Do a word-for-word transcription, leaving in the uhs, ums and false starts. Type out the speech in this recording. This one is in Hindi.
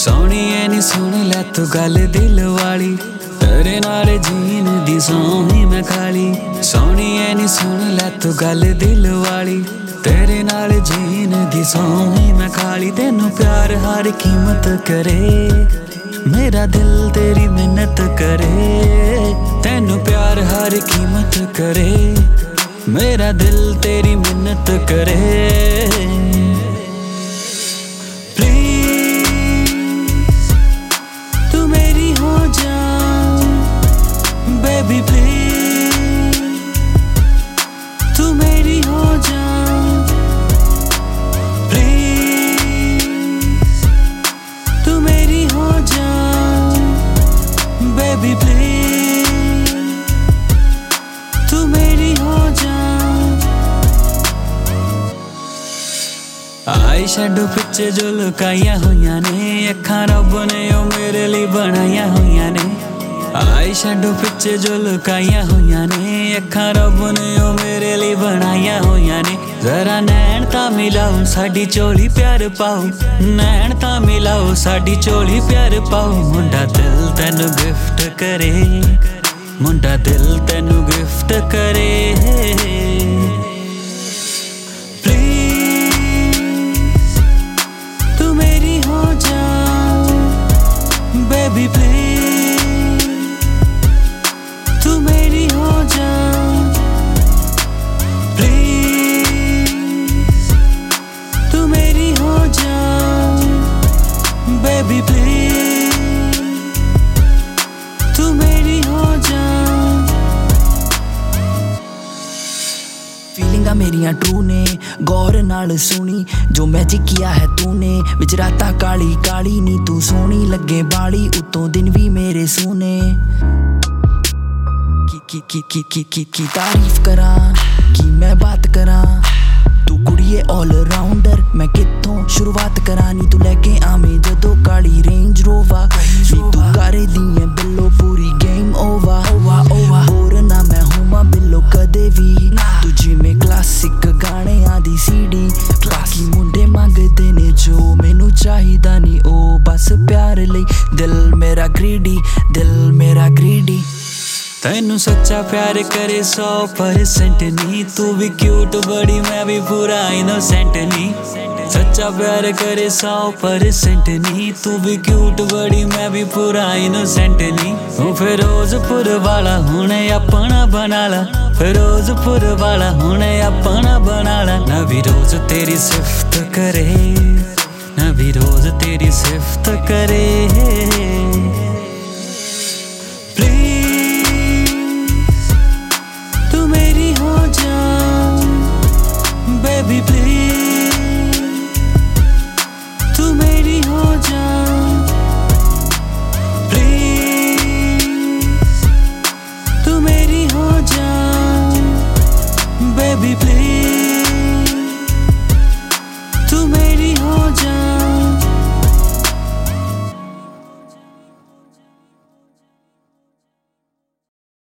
सोहणीए नी सुन लै तू गल दिल वाली, तेरे नाल जीन दी सोही मैं खाली। सोहणीए नी सुन लै तू गल दिल वाली, तेरे नाल जीन दी सोही मैं खाली। तेनू प्यार हर कीमत करे, मेरा दिल तेरी मिन्नत करे। तेनू प्यार हर कीमत करे, मेरा दिल तेरी मिन्नत करे। Baby please, तू मेरी हो जा। Please, तू मेरी हो जा। Baby please, तू मेरी हो जा। आई शैडो पिछे जो लुकाइया होइया ने, अखां रब ने ओ मेरे लिए बनाइया होइया ने। आई शैडो पिछे जो लुकाइया होइया ने, अखां रब ने ओ मेरे लिए बनाइया होइया ने। जरा नैन तां मिलाओ साडी चोली प्यार पाओ, नैन तां मिलाओ साडी चोली प्यार पाओ। मुंडा दिल तैनू गिफ्ट करे, मुंडा दिल तैनू गिफ्ट करे। प्लीज तू मेरी हो जा। बेबी प्लीज तू मेरी हो जा। प्लीज तू मेरी हो जा। बेबी प्लीज तू मेरी हो जा। फीलिंगा मेरियां ट्रू ने, गौर नाल सुनी जो मैजिक किया है तूने। विच राता काली काली नी तू सोहनी लगे बाली, उतों दिन भी मेरे सोने। की की की की की की तारीफ करा, की मैं बात करा। तू कुड़िए ऑल राउंडर, मैं कित्थों शुरुआत करा नी। तू लेके आवे जदों काली रेंज रोवा, नी तू करे दिए बिल्लो पूरी गेम ओवर। बोर ना मैं होवां बिल्लो कदे भी, तू जिवें क्लासिक गाने आदी सीडी। बाकी मुंडे मंगदे ने जो मैनू चाहिदा नी, ओ बस प्यार लई दिल मेरा ग्रीडी, दिल मेरा ग्रीडी। तैनू सच्चा प्यार करे सौ परसेंट नी, तू भी क्यूट बड़ी मैं भी पूरा इनोसेंट नी। सच्चा प्यार करे सौ परसेंट नी, तू भी क्यूट बड़ी मैं भी पूरा इनोसेंट नी। तू फिरोजपुर वाला हुणे अपना बना ला, फिरोजपुर वाला हुणे अपना बना ला। नबी रोज तेरी सिफ्त करे, नबी रोज तेरी सिफ्त करे। Baby please